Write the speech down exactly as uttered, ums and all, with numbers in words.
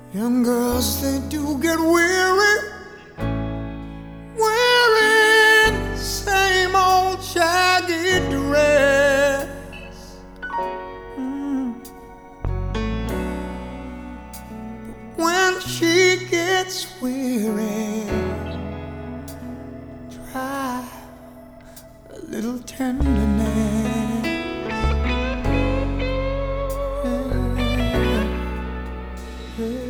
Young girls, they do get weary wearing the same old shaggy dress. Mm. But when she gets weary, try a little tenderness.